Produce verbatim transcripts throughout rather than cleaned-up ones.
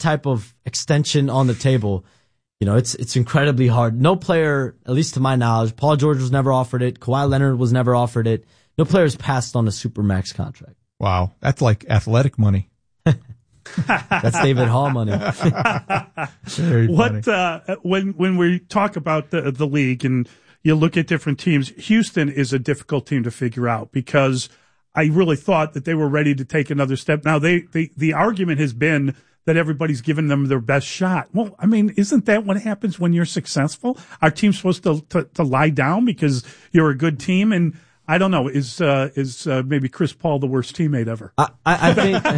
type of extension on the table, you know, it's it's incredibly hard. No player, at least to my knowledge, Paul George was never offered it. Kawhi Leonard was never offered it. No players passed on a supermax contract. Wow, that's like athletic money. That's David Hall money. Very what funny. uh, when when we talk about the the league and you look at different teams, Houston is a difficult team to figure out because I really thought that they were ready to take another step. Now they, they the argument has been that everybody's given them their best shot. Well, I mean, isn't that what happens when you're successful? Are teams supposed to to, to lie down because you're a good team? And I don't know, is uh, is uh, maybe Chris Paul the worst teammate ever? I, I, I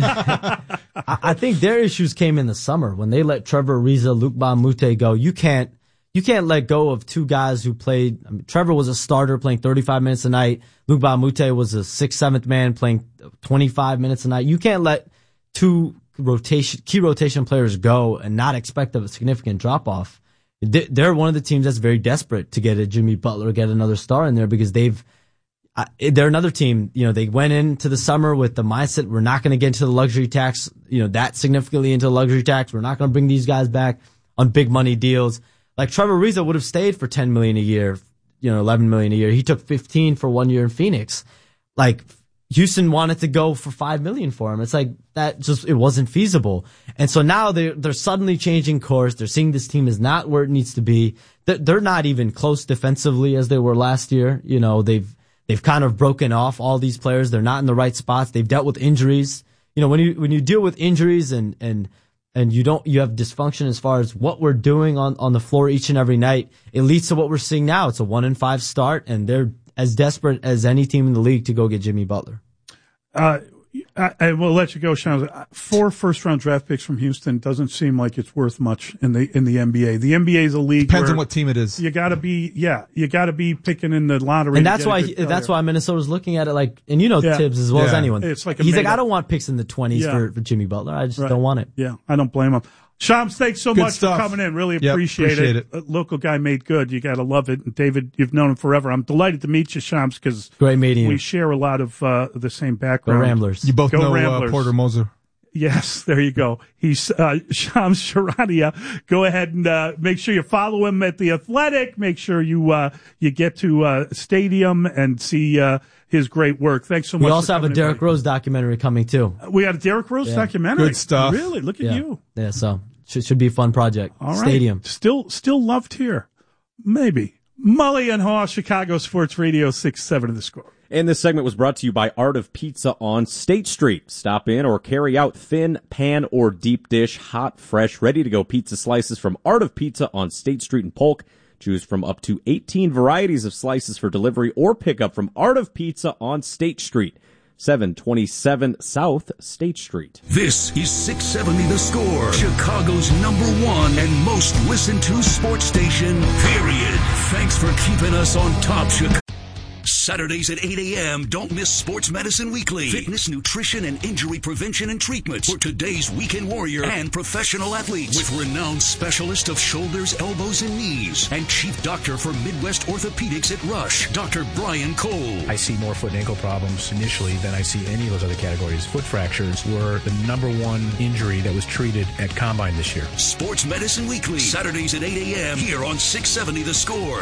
think I think their issues came in the summer when they let Trevor Ariza, Luc Mbah a Moute go. You can't you can't let go of two guys who played. I mean, Trevor was a starter playing thirty-five minutes a night. Luc Mbah a Moute was a sixth, seventh man playing twenty-five minutes a night. You can't let two rotation key rotation players go and not expect a significant drop off. They're one of the teams that's very desperate to get a Jimmy Butler, get another star in there because they've. Uh, they're another team, you know, they went into the summer with the mindset, we're not going to get into the luxury tax, you know, that significantly into the luxury tax. We're not going to bring these guys back on big money deals. Like Trevor Ariza would have stayed for ten million dollars a year, you know, eleven million dollars a year. He took fifteen for one year in Phoenix. Like Houston wanted to go for five million dollars for him. It's like that just, it wasn't feasible. And so now they're, they're suddenly changing course. They're seeing this team is not where it needs to be. They're, they're not even close defensively as they were last year. You know, they've, They've kind of broken off all these players. They're not in the right spots. They've dealt with injuries. You know, when you when you deal with injuries and and and you don't you have dysfunction as far as what we're doing on, on the floor each and every night, it leads to what we're seeing now. It's a one and five start, and they're as desperate as any team in the league to go get Jimmy Butler. Uh, I, I will let you go, Sean. Four first-round draft picks from Houston doesn't seem like it's worth much in the in the N B A. The N B A is a league. Depends where on what team it is. You got to be, yeah, you got to be picking in the lottery. And that's why that's why Minnesota's looking at it like, and you know yeah. Tibbs as well yeah. as anyone. It's like a he's like, up. I don't want picks in the twenties yeah. for, for Jimmy Butler. I just right. don't want it. Yeah, I don't blame him. Shams, thanks so Good much stuff. for coming in. Really Yep, appreciate, appreciate it. it. A local guy made good. You got to love it. And David, you've known him forever. I'm delighted to meet you, Shams, because Great meeting we you. share a lot of uh, the same Go background. Ramblers. You both Go know uh, Ramblers. Porter Moser. Yes, there you go. He's uh, Shams Charania. Go ahead and uh, make sure you follow him at The Athletic. Make sure you uh, you get to uh, Stadium and see uh, his great work. Thanks so much. We also for have a coming in, Derrick buddy. Rose documentary coming too. We got a Derrick Rose Yeah. documentary. Good stuff. Really? Look at Yeah. you. Yeah, so should, should be a fun project. All right. Stadium. Still, still loved here. Maybe. Mully and Haw, Chicago Sports Radio, six seven of The Score. And this segment was brought to you by Art of Pizza on State Street. Stop in or carry out thin, pan, or deep dish, hot, fresh, ready-to-go pizza slices from Art of Pizza on State Street in Polk. Choose from up to eighteen varieties of slices for delivery or pickup from Art of Pizza on State Street. seven twenty-seven South State Street. This is six seventy The Score, Chicago's number one and most listened to sports station, period. Thanks for keeping us on top, Chicago. Saturdays at eight a.m. Don't miss Sports Medicine Weekly. Fitness, nutrition, and injury prevention and treatments for today's weekend warrior and professional athletes. With renowned specialist of shoulders, elbows, and knees. And chief doctor for Midwest Orthopedics at Rush, Doctor Brian Cole. I see more foot and ankle problems initially than I see any of those other categories. Foot fractures were the number one injury that was treated at Combine this year. Sports Medicine Weekly. Saturdays at eight a.m. here on six seventy The Score.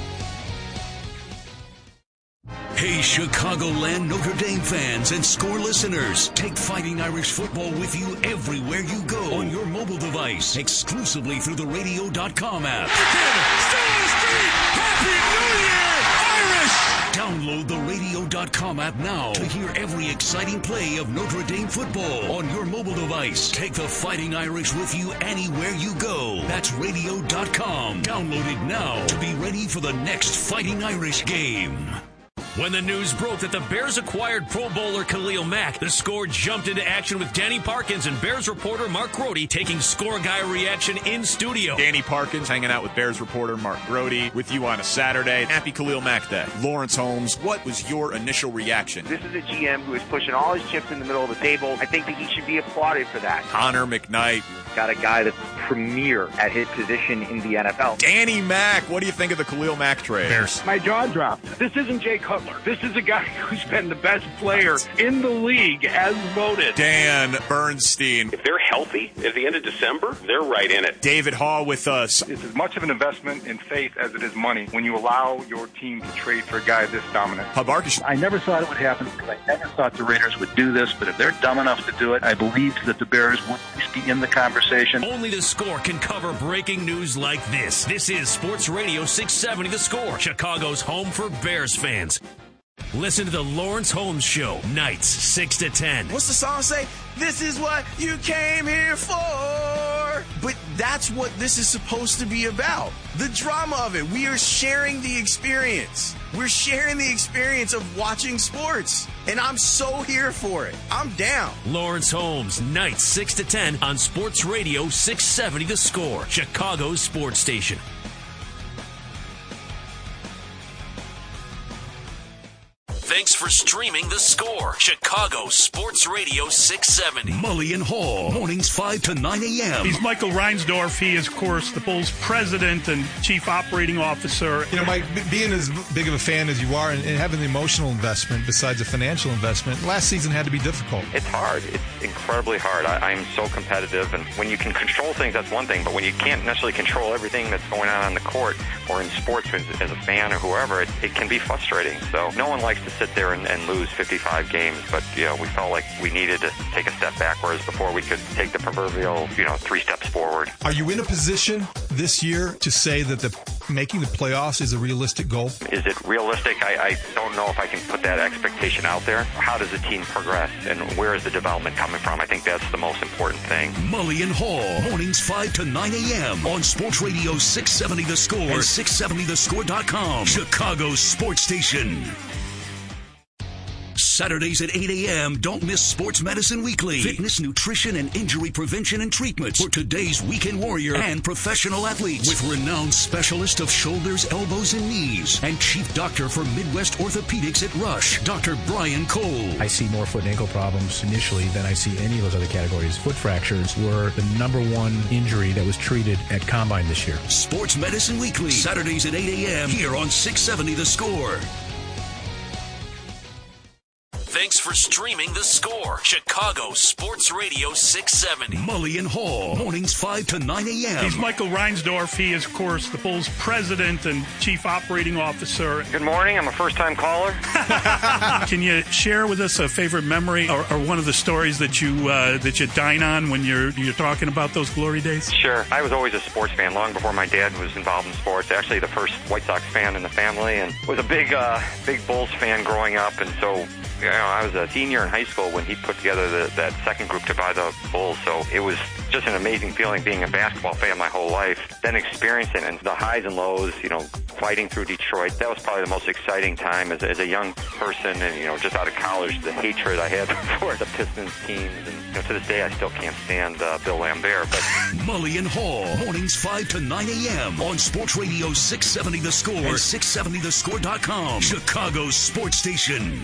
Hey, Chicagoland Notre Dame fans and Score listeners. Take Fighting Irish football with you everywhere you go on your mobile device, exclusively through the radio dot com app. Happy New Year, Irish! Download the radio dot com app now to hear every exciting play of Notre Dame football on your mobile device. Take the Fighting Irish with you anywhere you go. That's radio dot com. Download it now to be ready for the next Fighting Irish game. When the news broke that the Bears acquired Pro Bowler Khalil Mack, the Score jumped into action with Danny Parkins and Bears reporter Mark Grody taking Score Guy reaction in studio. Danny Parkins hanging out with Bears reporter Mark Grody with you on a Saturday. Happy Khalil Mack Day. Lawrence Holmes, what was your initial reaction? This is a G M who is pushing all his chips in the middle of the table. I think that he should be applauded for that. Connor McKnight, got a guy that's premier at his position in the N F L. Danny Mack, what do you think of the Khalil Mack trade? Bears. My jaw dropped. This isn't Jay Cutler. This is a guy who's been the best player in the league as voted. Dan Bernstein. If they're healthy at the end of December, they're right in it. David Hall with us. It's as much of an investment in faith as it is money when you allow your team to trade for a guy this dominant. Habarkish. I never thought it would happen because I never thought the Raiders would do this, but if they're dumb enough to do it, I believed that the Bears would at least be in the conversation. Only The Score can cover breaking news like this. This is Sports Radio six seventy The Score, Chicago's home for Bears fans. Listen to the Lawrence Holmes Show, nights six to ten. What's the song say? This is what you came here for. But that's what this is supposed to be about. The drama of it. We are sharing the experience. We're sharing the experience of watching sports. And I'm so here for it. I'm down. Lawrence Holmes, nights six to ten on Sports Radio six seventy The Score, Chicago's sports station. Thanks for streaming The Score, Chicago Sports Radio six seventy. Mully and Hall, mornings five to nine a.m. He's Michael Reinsdorf. He is, of course, the Bulls president and chief operating officer. You know, Mike, b- being as big of a fan as you are and, and having the emotional investment besides the financial investment, last season had to be difficult. It's hard. It's incredibly hard. I, I'm so competitive, and when you can control things, that's one thing, but when you can't necessarily control everything that's going on on the court or in sports as, as a fan or whoever, it, it can be frustrating. So no one likes to sit there and, and lose fifty-five games, but you know, we felt like we needed to take a step backwards before we could take the proverbial, you know, three steps forward. Are you in a position this year to say that the making the playoffs is a realistic goal? Is it realistic? I, I don't know if I can put that expectation out there. How does the team progress, and where is the development coming from? I think that's the most important thing. Mully and Hall, mornings five to nine a.m. on Sports Radio six seventy The Score and six seventy the score dot com, Chicago's sports station. Saturdays at eight a.m. Don't miss Sports Medicine Weekly. Fitness, nutrition, and injury prevention and treatments for today's weekend warrior and professional athletes. With renowned specialist of shoulders, elbows, and knees, and chief doctor for Midwest Orthopedics at Rush, Doctor Brian Cole. I see more foot and ankle problems initially than I see any of those other categories. Foot fractures were the number one injury that was treated at Combine this year. Sports Medicine Weekly, Saturdays at eight a.m. here on six seventy The Score. Thanks for streaming The Score, Chicago Sports Radio six seventy. Mully and Hall, mornings five to nine a.m. He's Michael Reinsdorf. He is, of course, the Bulls president and chief operating officer. Good morning. I'm a first-time caller. Can you share with us a favorite memory or, or one of the stories that you uh, that you dine on when you're you're talking about those glory days? Sure. I was always a sports fan long before my dad was involved in sports. Actually, the first White Sox fan in the family, and was a big uh, big Bulls fan growing up, and so. You know, I was a senior in high school when he put together the, that second group to buy the Bulls, so it was just an amazing feeling being a basketball fan my whole life. Then experiencing and the highs and lows, you know, fighting through Detroit. That was probably the most exciting time as, as a young person, and you know, just out of college, the hatred I had for the Pistons teams, and you know, to this day I still can't stand uh, Bill Lambert. But Mully and Hall, mornings five to nine a.m. on Sports Radio six seventy The Score and six seventy the score dot com, Chicago's sports station.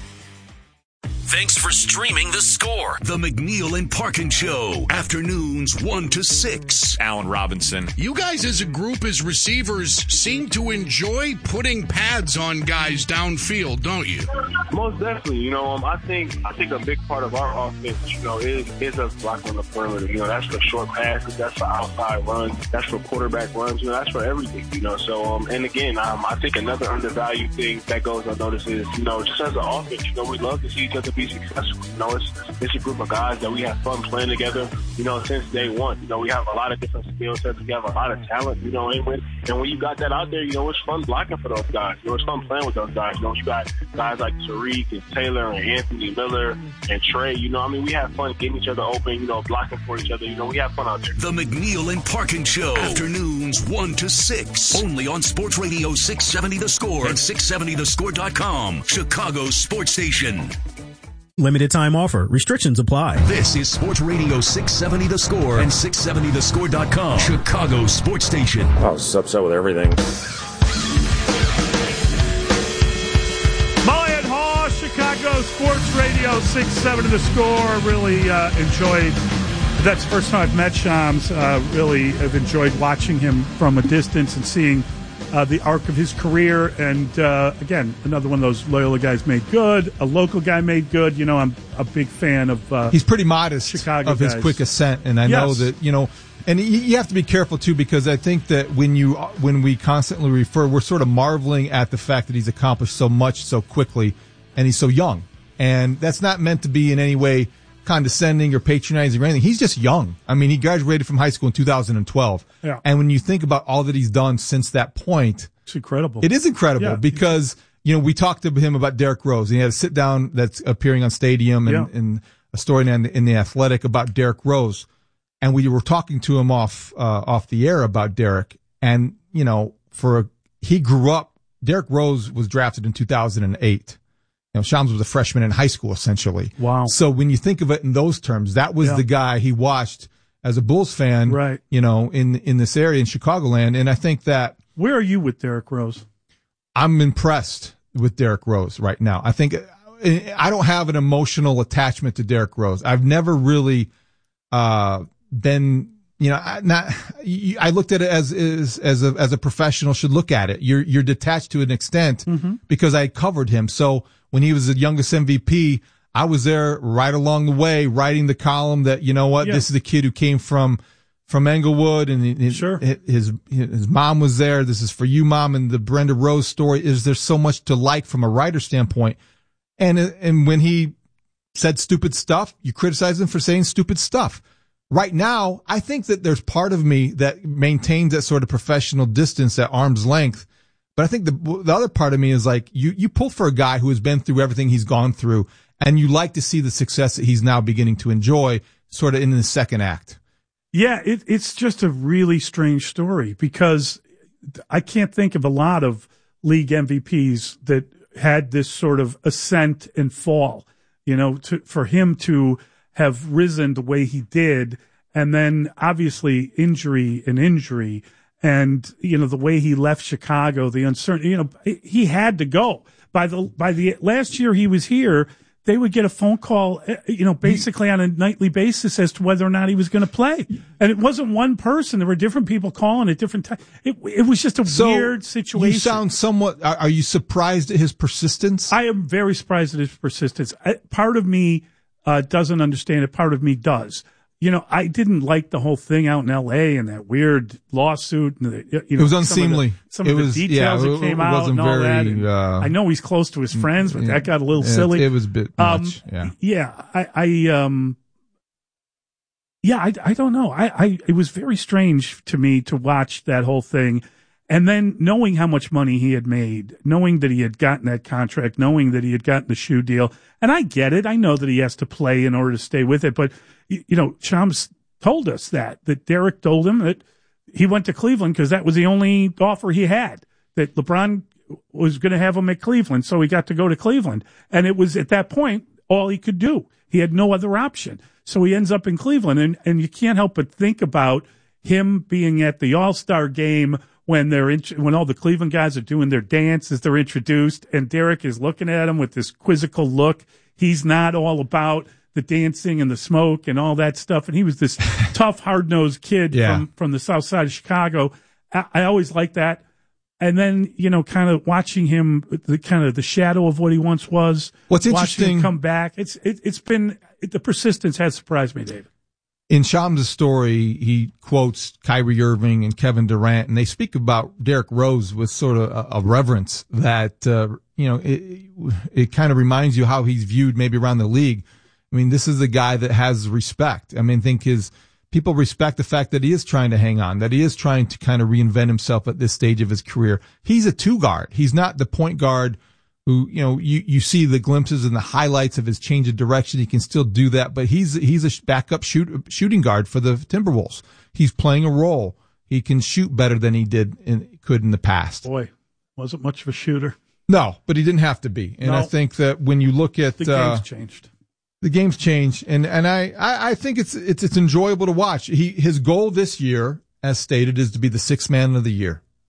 Thanks for streaming The Score. The McNeil and Parkin Show, afternoons one to six. Allen Robinson. You guys as a group, as receivers, seem to enjoy putting pads on guys downfield, don't you? Most definitely. You know, um, I think I think a big part of our offense, you know, is is us blocking on the perimeter. You know, that's for short passes, that's for outside runs, that's for quarterback runs. You know, that's for everything. You know, so um, and again, um, I think another undervalued thing that goes unnoticed is, you know, just as an offense, you know, we love to see each other be successful. You know, it's it's a group of guys that we have fun playing together, you know, since day one. You know, we have a lot of different skill sets. We have a lot of talent, you know, and when, and when you got that out there, you know, it's fun blocking for those guys. You know, it's fun playing with those guys. You know, you got guys like Tariq and Taylor and Anthony Miller and Trey. You know, I mean, we have fun getting each other open, you know, blocking for each other. You know, we have fun out there. The McNeil and Parkin Show, afternoons one to six, only on Sports Radio six seventy The Score and six seventy the score dot com, Chicago's sports station. Limited time offer. Restrictions apply. This is Sports Radio six seventy The Score and six seventy the score dot com, Chicago's sports station. I was upset with everything. Mully and Hall, Chicago Sports Radio six seventy The Score. Really uh, enjoyed That's the first time I've met Shams. Uh, really have enjoyed watching him from a distance and seeing uh, the arc of his career. And, uh, again, another one of those Loyola guys made good, a local guy made good. You know, I'm a big fan of uh, He's pretty modest Chicago of his guys. quick ascent. And I Yes. know that, you know, and you you have to be careful, too, because I think that when you when we constantly refer, we're sort of marveling at the fact that he's accomplished so much so quickly and he's so young. And that's not meant to be in any way condescending or patronizing or anything. He's just young. I mean, he graduated from high school in two thousand twelve. Yeah. And when you think about all that he's done since that point, It's incredible. it is incredible Yeah. because, you know, we talked to him about Derrick Rose. He had a sit down that's appearing on Stadium and, Yeah. and a story in, in the Athletic about Derrick Rose. And we were talking to him off, uh, off the air about Derrick. And, you know, for, a, he grew up, Derrick Rose was drafted in two thousand eight. You know, Shams was a freshman in high school, essentially. Wow. So when you think of it in those terms, that was Yeah. the guy he watched as a Bulls fan, Right. you know, in, in this area in Chicagoland. And I think that Where are you with Derrick Rose? I'm impressed with Derrick Rose right now. I think I don't have an emotional attachment to Derrick Rose. I've never really, uh, been, you know, I- not, I looked at it as, as, as a, as a professional should look at it. You're, you're detached to an extent because I covered him. So when he was the youngest M V P, I was there right along the way, writing the column that, you know what, Yeah. this is the kid who came from, from Englewood and his, Sure. his, his mom was there. This is for you, mom. And the Brenda Rose story is there's so much to like from a writer standpoint. And, and when he said stupid stuff, you criticize him for saying stupid stuff. Right now, I think that there's part of me that maintains that sort of professional distance at arm's length. But I think the, the other part of me is like, you, you pull for a guy who has been through everything he's gone through, and you like to see the success that he's now beginning to enjoy sort of in the second act. Yeah, it, it's just a really strange story because I can't think of a lot of league M V Ps that had this sort of ascent and fall. You know, to, for him to have risen the way he did, and then obviously injury and injury, and you know the way he left Chicago, the uncertainty. You know, he had to go. By the by the last year he was here, they would get a phone call, you know, basically on a nightly basis as to whether or not he was going to play. And it wasn't one person. There were different people calling at different times. It, it was just a So weird situation. You sound somewhat, are, are you surprised at his persistence? I am very surprised at his persistence. I, part of me uh, doesn't understand it. Part of me does. You know, I didn't like the whole thing out in L A and that weird lawsuit. And the, you know, It was some unseemly. Of the, some It of the was- details yeah, that it- came it out wasn't and all very, that. And uh, I know he's close to his friends, but yeah. that got a little Yeah, silly. It was a bit Um, much. Yeah. Yeah, I, I, um, yeah, I, I don't know. I, I, it was very strange to me to watch that whole thing. And then knowing how much money he had made, knowing that he had gotten that contract, knowing that he had gotten the shoe deal. And I get it. I know that he has to play in order to stay with it. But, you, you know, Shams told us that, that Derrick told him that he went to Cleveland because that was the only offer he had, that LeBron was going to have him at Cleveland. So he got to go to Cleveland. And it was at that point all he could do. He had no other option. So he ends up in Cleveland. And, and you can't help but think about him being at the All-Star game when they're in, when all the Cleveland guys are doing their dance as they're introduced, and Derrick is looking at him with this quizzical look. He's not all about the dancing and the smoke and all that stuff. And he was this tough, hard-nosed kid Yeah. from, from the south side of Chicago. I, I always liked that. And then, you know, kind of watching him, the kind of the shadow of what he once was. What's watching interesting- him come back. It's it, it's been it, the persistence has surprised me, David. In Shams' story, he quotes Kyrie Irving and Kevin Durant, and they speak about Derrick Rose with sort of a, a reverence that, uh, you know, it, it kind of reminds you how he's viewed maybe around the league. I mean, this is a guy that has respect. I mean, I think his people respect the fact that he is trying to hang on, that he is trying to kind of reinvent himself at this stage of his career. He's a two guard. He's not the point guard who, you know, you, you see the glimpses and the highlights of his change of direction. He can still do that, but he's, he's a backup shoot, shooting guard for the Timberwolves. He's playing a role. He can shoot better than he did in, could in the past. Boy, wasn't much of a shooter. No, but he didn't have to be. And No. I think that when you look at, The game's uh, changed. the game's changed, and and I, I, I think it's it's it's enjoyable to watch. He his goal this year, as stated, is to be the sixth man of the year,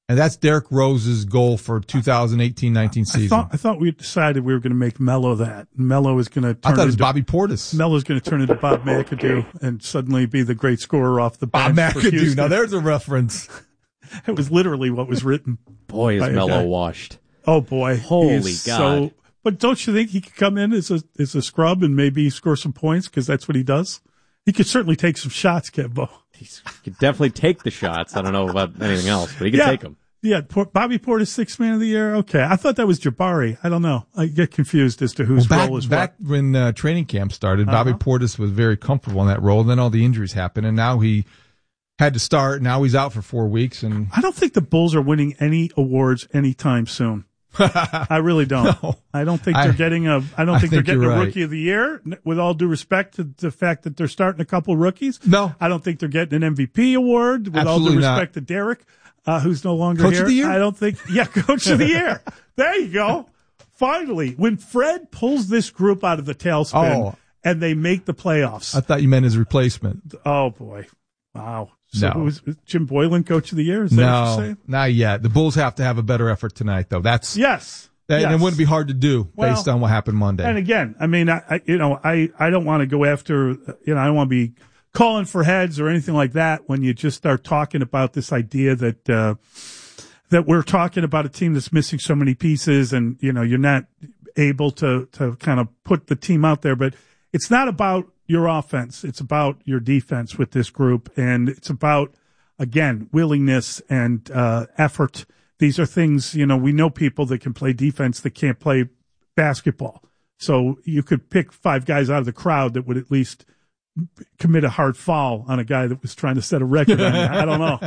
And that's Derrick Rose's goal for two thousand eighteen nineteen season. I thought, I thought we decided we were going to make Melo that. Melo is going to turn I thought it was into, Bobby Portis. Melo's going to turn into Bob McAdoo and suddenly be the great scorer off the bench. Bob for McAdoo. Houston. Now there's a reference. It was literally what was written. Boy, is by a Melo guy. washed. Oh boy. Holy He's God. So, but don't you think he could come in as a, as a scrub and maybe score some points? Cause that's what he does. He could certainly take some shots, Kembo. He could definitely take the shots. I don't know about anything else, but he could Yeah. take them. Yeah, Por- Bobby Portis, sixth man of the year. Okay, I thought that was Jabari. I don't know. I get confused as to whose Well, back, role is back what. when uh, training camp started, Bobby Uh-huh. Portis was very comfortable in that role. Then all the injuries happened, and now he had to start. Now he's out for four weeks. And I don't think the Bulls are winning any awards anytime soon. I really don't. No. I don't think I- they're getting a. I don't I think, think they're getting you're a right. Rookie of the Year. n- With all due respect to the fact that they're starting a couple rookies, No. I don't think they're getting an M V P award. With all due Absolutely not. respect to Derek, uh, who's no longer Coach here, of the Year? I don't think. Yeah, Coach of the Year. There you go. Finally, when Fred pulls this group out of the tailspin Oh. and they make the playoffs. I thought you meant his replacement. Oh boy! Wow. So No. who's Jim Boylan, Coach of the Year? Is that what you're No, saying? not yet. The Bulls have to have a better effort tonight, though. That's Yes. that, yes. and it wouldn't be hard to do Well, based on what happened Monday. And again, I mean, I, I you know, I, I don't want to go after, you know, I don't want to be calling for heads or anything like that when you just start talking about this idea that, uh, that we're talking about a team that's missing so many pieces and, you know, you're not able to, to kind of put the team out there. But it's not about your offense. It's about your defense with this group. And it's about, again, willingness and, uh, effort. These are things, you know, we know people that can play defense that can't play basketball. So you could pick five guys out of the crowd that would at least commit a hard foul on a guy that was trying to set a record on you. I don't know.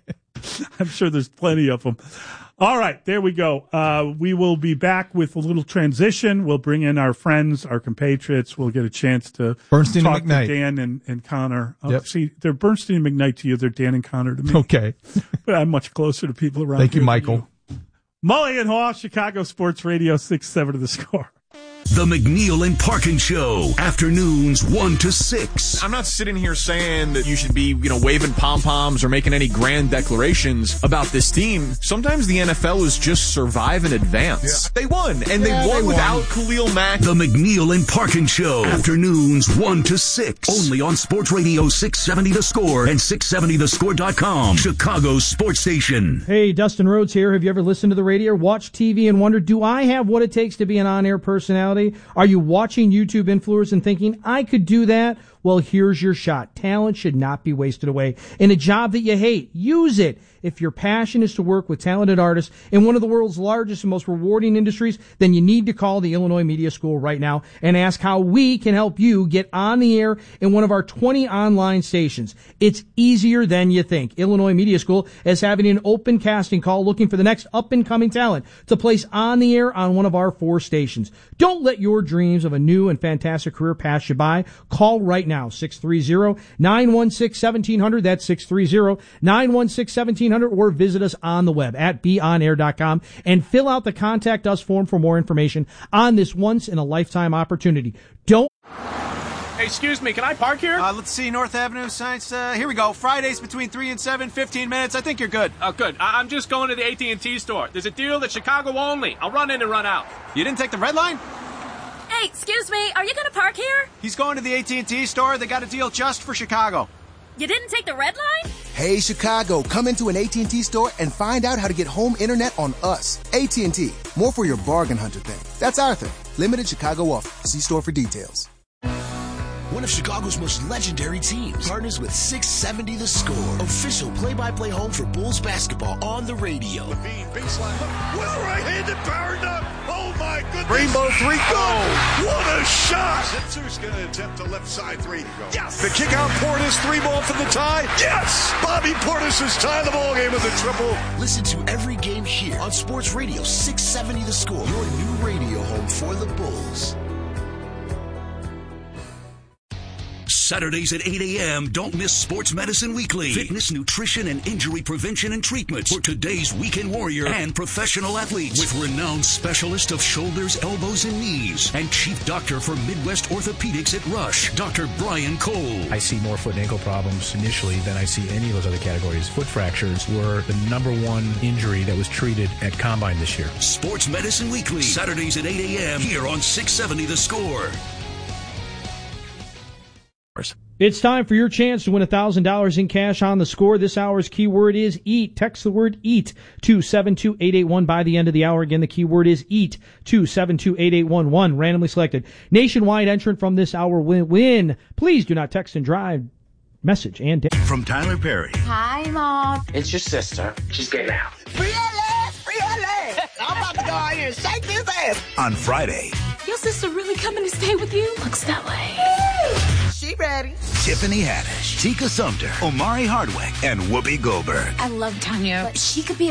I'm sure there's plenty of them. All right, there we go. Uh, we will be back with a little transition. We'll bring in our friends, our compatriots. We'll get a chance to Bernstein talk and McKnight. to Dan and, and Connor. Oh, Yep. See, they're Bernstein and McKnight to you. They're Dan and Connor to me. Okay. But I'm much closer to people around Thank you, here than Michael. Mully and Haw, Chicago Sports Radio, six seven to the Score. The McNeil and Parkin Show, afternoons one to six. I'm not sitting here saying that you should be, you know, waving pom-poms or making any grand declarations about this team. Sometimes the N F L is just survive and advance. They won, and Yeah, they won they without won. Khalil Mack. The McNeil and Parkin Show, afternoons one to six. Only on Sports Radio six seventy The Score and six seventy the score dot com, Chicago's sports station. Hey, Dustin Rhodes here. Have you ever listened to the radio, watched T V, and wondered, do I have what it takes to be an on-air personality? Are you watching YouTube influencers and thinking, I could do that? Well, here's your shot. Talent should not be wasted away. In a job that you hate, use it. If your passion is to work with talented artists in one of the world's largest and most rewarding industries, then you need to call the Illinois Media School right now and ask how we can help you get on the air in one of our twenty online stations. It's easier than you think. Illinois Media School is having an open casting call looking for the next up-and-coming talent to place on the air on one of our four stations. Don't let your dreams of a new and fantastic career pass you by. Call right now, six three zero, nine one six, one seven zero zero. That's six three zero, nine one six, one seven zero zero. Or visit us on the web at be on air dot com and fill out the Contact Us form for more information on this once-in-a-lifetime opportunity. Don't... Hey, excuse me, can I park here? Uh, let's see, North Avenue Science. Uh, here we go. Fridays between three and seven, fifteen minutes. I think you're good. Oh, good. I- I'm just going to the A T and T store. There's a deal that's Chicago only. I'll run in and run out. You didn't take the red line? Hey, excuse me, are you going to park here? He's going to the A T and T store. They got a deal just for Chicago. You didn't take the red line? Hey, Chicago, come into an A T and T store and find out how to get home internet on us. A T and T, more for your bargain hunter thing. That's our thing. Limited Chicago offer. See store for details. One of Chicago's most legendary teams partners with six seventy The Score, official play-by-play home for Bulls basketball on the radio. Levine, baseline, with a right-handed power dunk. Oh my goodness! Rainbow three, go! What a shot! Zipser's going to attempt a left side three. Yes! The kick out, Portis, three ball for the tie. Yes! Bobby Portis has tied the ball game with a triple. Listen to every game here on Sports Radio six seventy The Score, your new radio home for the Bulls. Saturdays at eight a.m., don't miss Sports Medicine Weekly. Fitness, nutrition, and injury prevention and treatment for today's weekend warrior and professional athletes. With renowned specialist of shoulders, elbows, and knees, and chief doctor for Midwest Orthopedics at Rush, Doctor Brian Cole. I see more foot and ankle problems initially than I see any of those other categories. Foot fractures were the number one injury that was treated at Combine this year. Sports Medicine Weekly, Saturdays at eight a.m. here on six seventy The Score. It's time for your chance to win one thousand dollars in cash on The Score. This hour's keyword is EAT. Text the word EAT to seven two eight eight one by the end of the hour. Again, the keyword is EAT to seven two eight eight one one. Randomly selected nationwide entrant from this hour will win. Please do not text and drive. Message and date. From Tyler Perry. Hi, Mom. It's your sister. She's getting out. Free L A! Free L A! I'm about to go out here and shake this ass. On Friday. Your sister really coming to stay with you? Looks that way. She ready. Tiffany Haddish, Tika Sumter, Omari Hardwick, and Whoopi Goldberg. I love Tanya, but she could be